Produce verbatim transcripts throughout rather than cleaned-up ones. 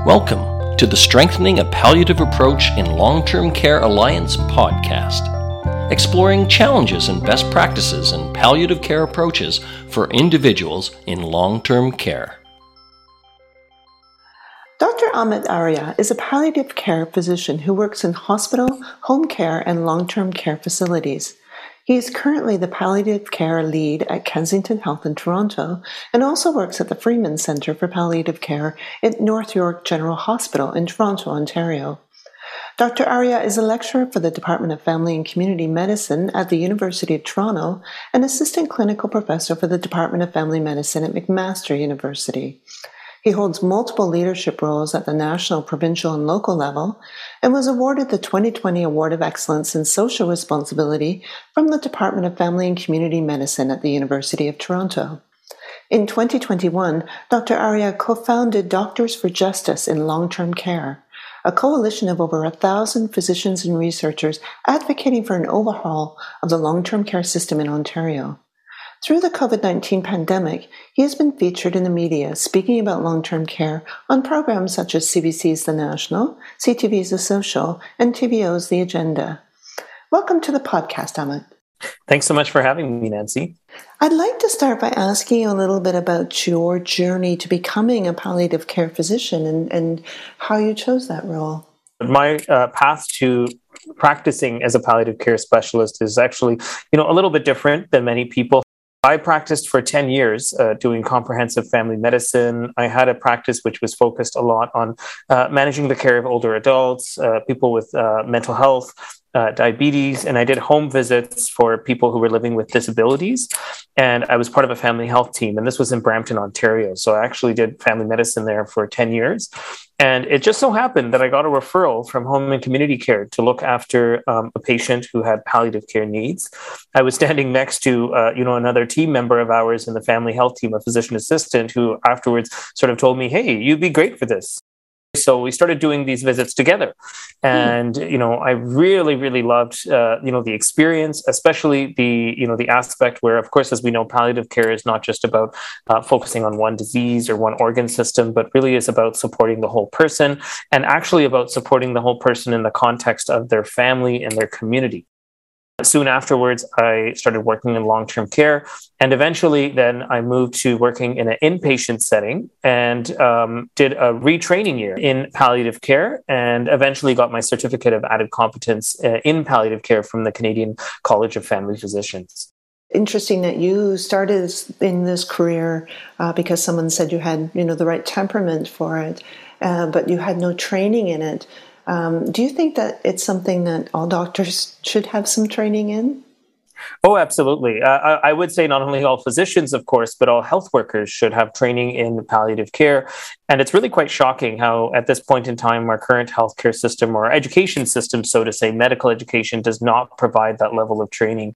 Welcome to the Strengthening a Palliative Approach in Long-Term Care Alliance podcast, exploring challenges and best practices in palliative care approaches for individuals in long-term care. Doctor Amit Arya is a palliative care physician who works in hospital, home care, and long-term care facilities. He is currently the palliative care lead at Kensington Health in Toronto and also works at the Freeman Centre for Palliative Care at North York General Hospital in Toronto, Ontario. Doctor Arya is a lecturer for the Department of Family and Community Medicine at the University of Toronto and assistant clinical professor for the Department of Family Medicine at McMaster University. He holds multiple leadership roles at the national, provincial, and local level, and was awarded the twenty twenty Award of Excellence in Social Responsibility from the Department of Family and Community Medicine at the University of Toronto. In twenty twenty-one, Doctor Arya co-founded Doctors for Justice in Long-Term Care, a coalition of over a thousand physicians and researchers advocating for an overhaul of the long-term care system in Ontario. Through the COVID nineteen pandemic, he has been featured in the media speaking about long-term care on programs such as C B C's The National, C T V's The Social, and T V O's The Agenda. Welcome to the podcast, Amit. Thanks so much for having me, Nancy. I'd like to start by asking you a little bit about your journey to becoming a palliative care physician and, and how you chose that role. My uh, path to practicing as a palliative care specialist is actually, you know, a little bit different than many people. I practiced for ten years uh, doing comprehensive family medicine. I had a practice which was focused a lot on uh, managing the care of older adults, uh, people with uh, mental health, uh, diabetes, and I did home visits for people who were living with disabilities. And I was part of a family health team, and this was in Brampton, Ontario. So I actually did family medicine there for ten years. And it just so happened that I got a referral from home and community care to look after um, a patient who had palliative care needs. I was standing next to, uh, you know, another team member of ours in the family health team, a physician assistant, who afterwards sort of told me, "Hey, you'd be great for this." So we started doing these visits together. And, you know, I really, really loved, uh, you know, the experience, especially the, you know, the aspect where, of course, as we know, palliative care is not just about uh, focusing on one disease or one organ system, but really is about supporting the whole person and actually about supporting the whole person in the context of their family and their community. Soon afterwards, I started working in long-term care, and eventually then I moved to working in an inpatient setting and um, did a retraining year in palliative care, and eventually got my certificate of added competence uh, in palliative care from the Canadian College of Family Physicians. Interesting that you started in this career uh, because someone said you had, you know, the right temperament for it, uh, but you had no training in it. Um, do you think that it's something that all doctors should have some training in? Oh, absolutely. Uh, I, I would say not only all physicians, of course, but all health workers should have training in palliative care. And it's really quite shocking how at this point in time, our current healthcare system or education system, so to say, medical education does not provide that level of training.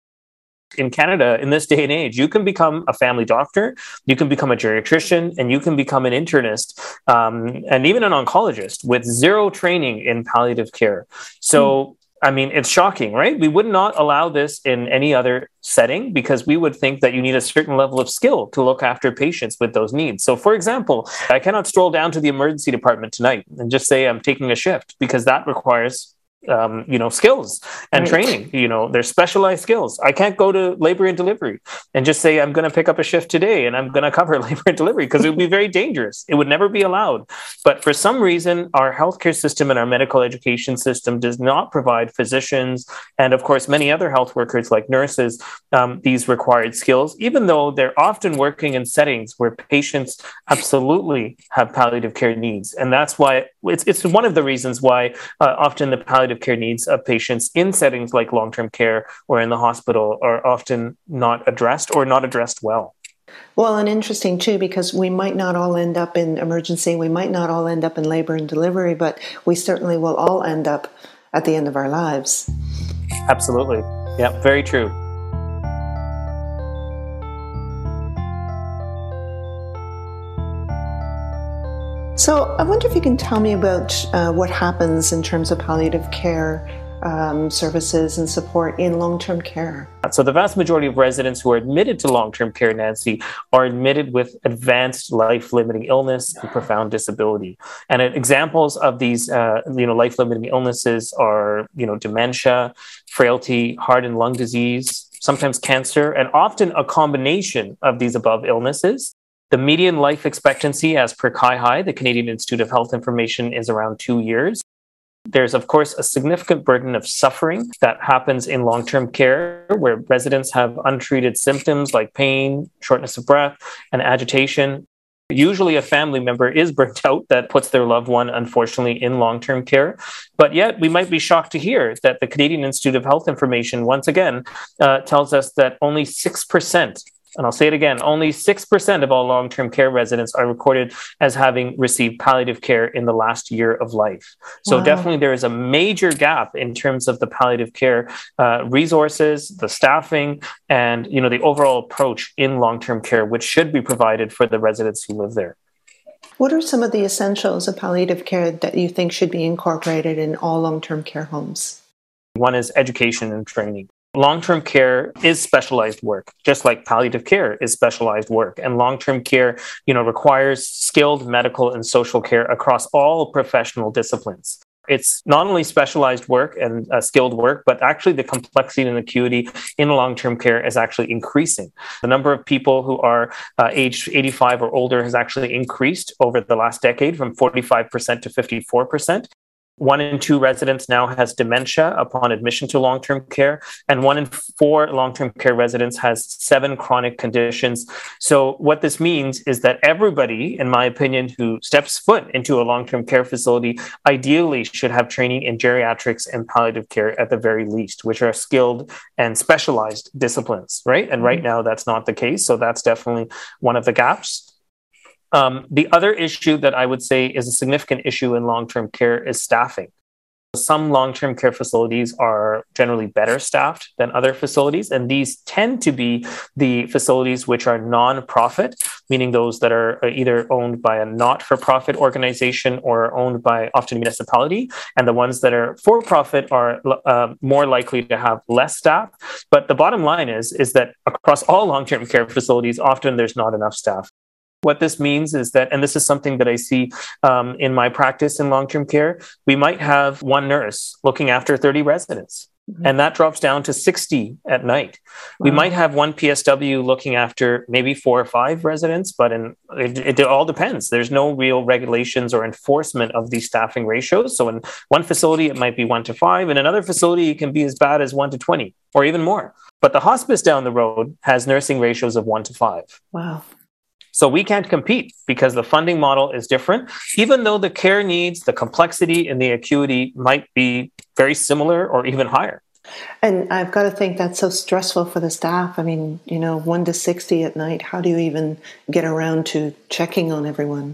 In Canada, in this day and age, you can become a family doctor, you can become a geriatrician, and you can become an internist, um, and even an oncologist with zero training in palliative care. So, mm. I mean, it's shocking, right? We would not allow this in any other setting because we would think that you need a certain level of skill to look after patients with those needs. So, for example, I cannot stroll down to the emergency department tonight and just say I'm taking a shift because that requires Um, you know, skills and right. training. You know, there's specialized skills. I can't go to labor and delivery and just say I'm going to pick up a shift today and I'm going to cover labor and delivery because it would be very dangerous. It would never be allowed. But for some reason, our healthcare system and our medical education system does not provide physicians and, of course, many other health workers like nurses um, these required skills, even though they're often working in settings where patients absolutely have palliative care needs. And that's why it's, it's one of the reasons why uh, often the palliative care needs of patients in settings like long-term care or in the hospital are often not addressed or not addressed well. Well, and interesting too, because we might not all end up in emergency, we might not all end up in labor and delivery, but we certainly will all end up at the end of our lives. Absolutely. Yeah, very true. So I wonder if you can tell me about uh, what happens in terms of palliative care um, services and support in long-term care? So the vast majority of residents who are admitted to long-term care, Nancy, are admitted with advanced life-limiting illness and profound disability. And examples of these, uh, you know, life-limiting illnesses are, you know, dementia, frailty, heart and lung disease, sometimes cancer, and often a combination of these above illnesses. The median life expectancy, as per C I H I, the Canadian Institute of Health Information, is around two years. There's, of course, a significant burden of suffering that happens in long-term care, where residents have untreated symptoms like pain, shortness of breath, and agitation. Usually a family member is burnt out that puts their loved one, unfortunately, in long-term care. But yet we might be shocked to hear that the Canadian Institute of Health Information, once again, uh, tells us that only six percent, and I'll say it again, only six percent of all long-term care residents are recorded as having received palliative care in the last year of life. So wow. Definitely there is a major gap in terms of the palliative care uh, resources, the staffing, and you know the overall approach in long-term care, which should be provided for the residents who live there. What are some of the essentials of palliative care that you think should be incorporated in all long-term care homes? One is education and training. Long-term care is specialized work, just like palliative care is specialized work. And long-term care, you know, requires skilled medical and social care across all professional disciplines. It's not only specialized work and uh, skilled work, but actually the complexity and acuity in long-term care is actually increasing. The number of people who are uh, aged eighty-five or older has actually increased over the last decade from forty-five percent to fifty-four percent. One in two residents now has dementia upon admission to long-term care, and one in four long-term care residents has seven chronic conditions. So what this means is that everybody, in my opinion, who steps foot into a long-term care facility ideally should have training in geriatrics and palliative care at the very least, which are skilled and specialized disciplines, right? And right now that's not the case. So that's definitely one of the gaps. Um, the other issue that I would say is a significant issue in long-term care is staffing. Some long-term care facilities are generally better staffed than other facilities, and these tend to be the facilities which are non-profit, meaning those that are either owned by a not-for-profit organization or owned by often a municipality, and the ones that are for-profit are uh, more likely to have less staff. But the bottom line is, is that across all long-term care facilities, often there's not enough staff. What this means is that, and this is something that I see um, in my practice in long-term care, we might have one nurse looking after thirty residents, mm-hmm. and that drops down to sixty at night. Wow. We might have one P S W looking after maybe four or five residents, but in, it, it all depends. There's no real regulations or enforcement of these staffing ratios. So in one facility, it might be one to five. In another facility, it can be as bad as one to twenty or even more. But the hospice down the road has nursing ratios of one to five. Wow. So we can't compete because the funding model is different, even though the care needs, the complexity and the acuity might be very similar or even higher. And I've got to think that's so stressful for the staff. I mean, you know, one to sixty at night, how do you even get around to checking on everyone?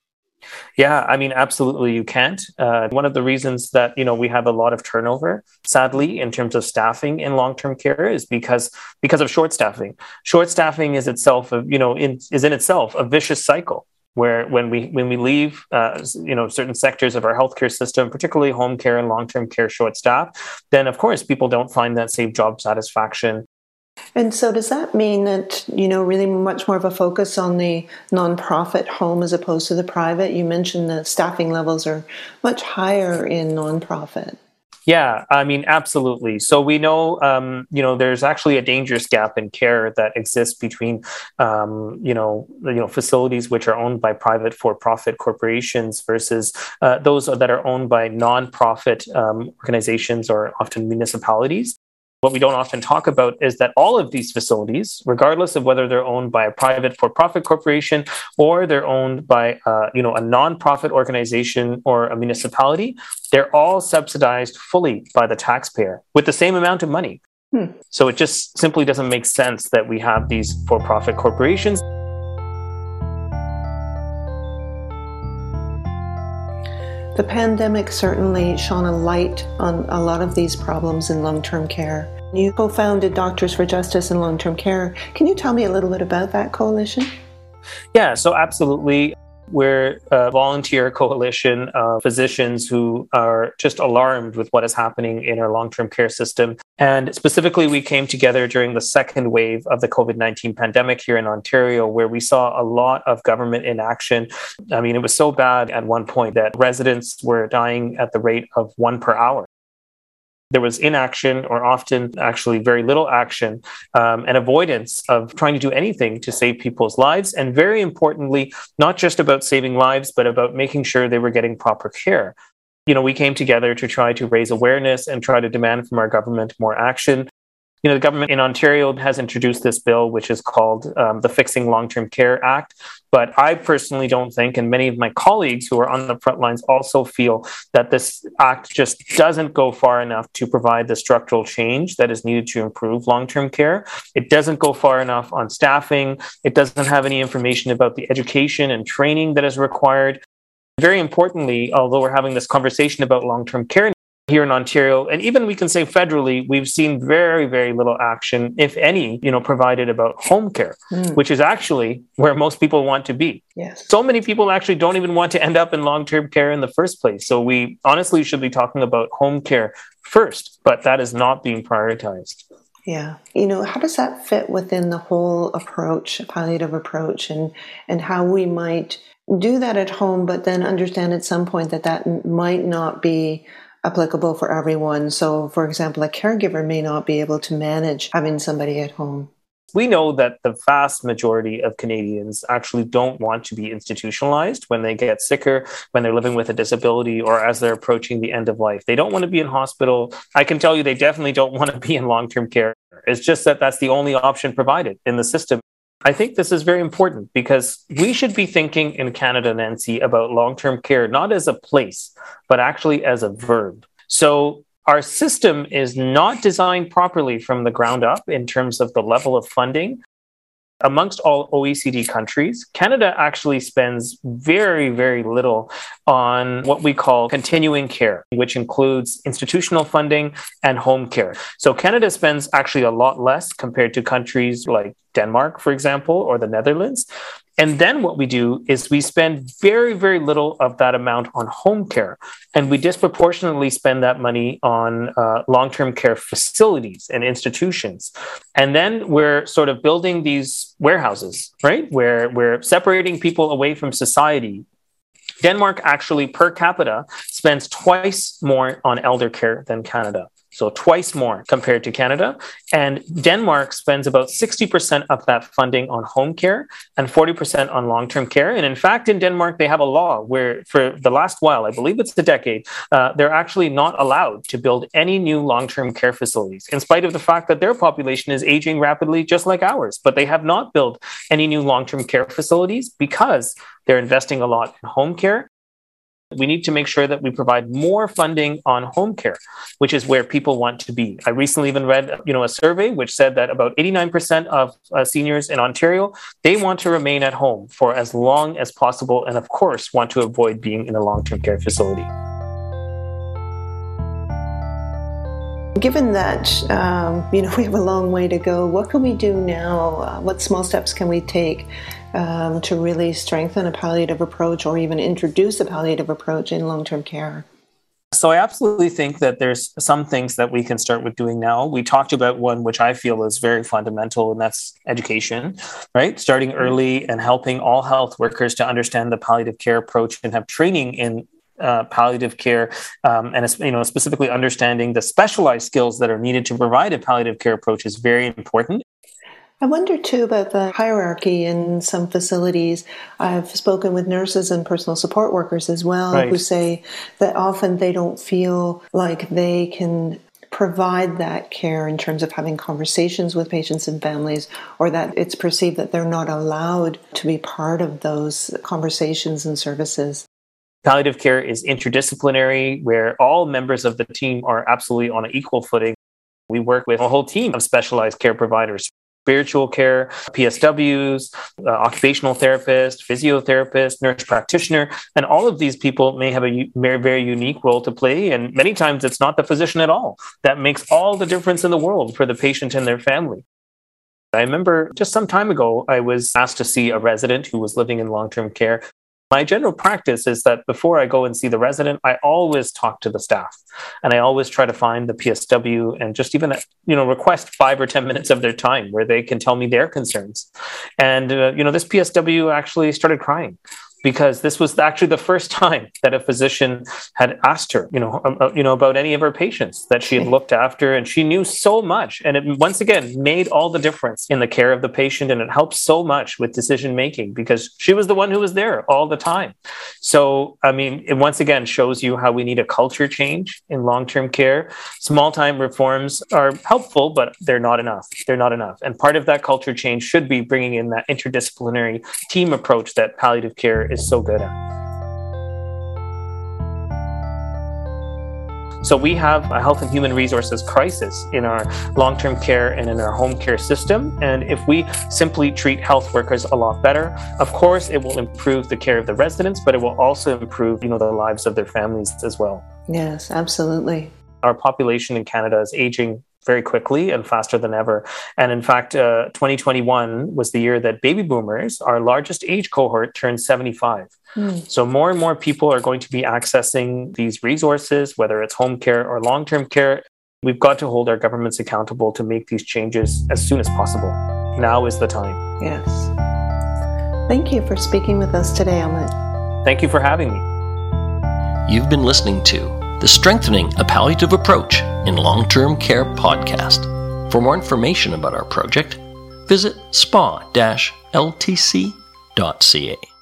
Yeah, I mean, absolutely, you can't. Uh, one of the reasons that, you know, we have a lot of turnover, sadly, in terms of staffing in long-term care is because because of short staffing. Short staffing is itself, a, you know, in, is in itself a vicious cycle where when we when we leave, uh, you know, certain sectors of our healthcare system, particularly home care and long-term care short staff, then of course people don't find that same job satisfaction. And so does that mean that, you know, really much more of a focus on the nonprofit home as opposed to the private? You mentioned the staffing levels are much higher in nonprofit. Yeah, I mean, absolutely. So we know, um, you know, there's actually a dangerous gap in care that exists between, um, you know, you know, facilities which are owned by private for-profit corporations versus uh, those that are owned by nonprofit um, organizations or often municipalities. What we don't often talk about is that all of these facilities, regardless of whether they're owned by a private for-profit corporation or they're owned by, uh, you know, a non-profit organization or a municipality, they're all subsidized fully by the taxpayer with the same amount of money. Hmm. So it just simply doesn't make sense that we have these for-profit corporations. The pandemic certainly shone a light on a lot of these problems in long-term care. You co-founded Doctors for Justice in Long-Term Care. Can you tell me a little bit about that coalition? Yeah, so absolutely. We're a volunteer coalition of physicians who are just alarmed with what is happening in our long-term care system. And specifically, we came together during the second wave of the COVID nineteen pandemic here in Ontario, where we saw a lot of government inaction. I mean, it was so bad at one point that residents were dying at the rate of one per hour. There was inaction, or often actually very little action, um, and avoidance of trying to do anything to save people's lives. And very importantly, not just about saving lives, but about making sure they were getting proper care. You know, we came together to try to raise awareness and try to demand from our government more action. You know, the government in Ontario has introduced this bill, which is called um, the Fixing Long-Term Care Act. But I personally don't think, and many of my colleagues who are on the front lines also feel, that this act just doesn't go far enough to provide the structural change that is needed to improve long-term care. It doesn't go far enough on staffing. It doesn't have any information about the education and training that is required. Very importantly, although we're having this conversation about long-term care here in Ontario, and even we can say federally, we've seen very, very little action, if any, you know, provided about home care, mm. which is actually where most people want to be. Yes. So many people actually don't even want to end up in long-term care in the first place. So we honestly should be talking about home care first, but that is not being prioritized. Yeah. You know, how does that fit within the whole approach, palliative approach, and, and how we might do that at home, but then understand at some point that that might not be applicable for everyone. So, for example, a caregiver may not be able to manage having somebody at home. We know that the vast majority of Canadians actually don't want to be institutionalized when they get sicker, when they're living with a disability, or as they're approaching the end of life. They don't want to be in hospital. I can tell you they definitely don't want to be in long-term care. It's just that that's the only option provided in the system. I think this is very important because we should be thinking in Canada, Nancy, about long-term care, not as a place, but actually as a verb. So our system is not designed properly from the ground up in terms of the level of funding. Amongst all O E C D countries, Canada actually spends very, very little on what we call continuing care, which includes institutional funding and home care. So Canada spends actually a lot less compared to countries like Denmark, for example, or the Netherlands. And then what we do is we spend very, very little of that amount on home care. And we disproportionately spend that money on uh, long-term care facilities and institutions. And then we're sort of building these warehouses, right? Where we're separating people away from society. Denmark actually per capita spends twice more on elder care than Canada. So twice more compared to Canada. And Denmark spends about sixty percent of that funding on home care and forty percent on long-term care. And in fact, in Denmark, they have a law where for the last while, I believe it's a decade, uh, they're actually not allowed to build any new long-term care facilities, in spite of the fact that their population is aging rapidly, just like ours. But they have not built any new long-term care facilities because they're investing a lot in home care. We need to make sure that we provide more funding on home care, which is where people want to be. I recently even read, you know, a survey which said that about eighty-nine percent of uh, seniors in Ontario, they want to remain at home for as long as possible, and of course, want to avoid being in a long-term care facility. Given that, um, you know, we have a long way to go, what can we do now? Uh, what small steps can we take um, to really strengthen a palliative approach or even introduce a palliative approach in long-term care? So I absolutely think that there's some things that we can start with doing now. We talked about one which I feel is very fundamental, and that's education, right? Starting early and helping all health workers to understand the palliative care approach and have training in Uh, palliative care, um, and you know, specifically understanding the specialized skills that are needed to provide a palliative care approach is very important. I wonder too about the hierarchy in some facilities. I've spoken with nurses and personal support workers as well, right, who say that often they don't feel like they can provide that care in terms of having conversations with patients and families, or that it's perceived that they're not allowed to be part of those conversations and services. Palliative care is interdisciplinary, where all members of the team are absolutely on an equal footing. We work with a whole team of specialized care providers, spiritual care, P S Ws, uh, occupational therapist, physiotherapist, nurse practitioner, and all of these people may have a u- very, very unique role to play. And many times it's not the physician at all. That makes all the difference in the world for the patient and their family. I remember just some time ago, I was asked to see a resident who was living in long-term care. My general practice is that before I go and see the resident, I always talk to the staff, and I always try to find the P S W and just even, you know, request five or ten minutes of their time where they can tell me their concerns. And, uh, you know, this P S W actually started crying, because this was actually the first time that a physician had asked her, you know, uh, you know, about any of her patients that she had looked after, and she knew so much. And it once again made all the difference in the care of the patient, and it helped so much with decision making because she was the one who was there all the time. So, I mean, it once again shows you how we need a culture change in long-term care. Small-time reforms are helpful, but they're not enough. They're not enough. And part of that culture change should be bringing in that interdisciplinary team approach that palliative care is so good at. So we have a health and human resources crisis in our long-term care and in our home care system. And if we simply treat health workers a lot better, of course, it will improve the care of the residents, but it will also improve, you know, the lives of their families as well. Yes, absolutely. Our population in Canada is aging very quickly and faster than ever. And in fact, uh, twenty twenty-one was the year that baby boomers, our largest age cohort, turned seventy-five. Mm. So more and more people are going to be accessing these resources, whether it's home care or long-term care. We've got to hold our governments accountable to make these changes as soon as possible. Now is the time. Yes. Thank you for speaking with us today, Amit. Thank you for having me. You've been listening to the Strengthening a Palliative Approach in Long-Term Care podcast. For more information about our project, visit spa dash l t c dot c a.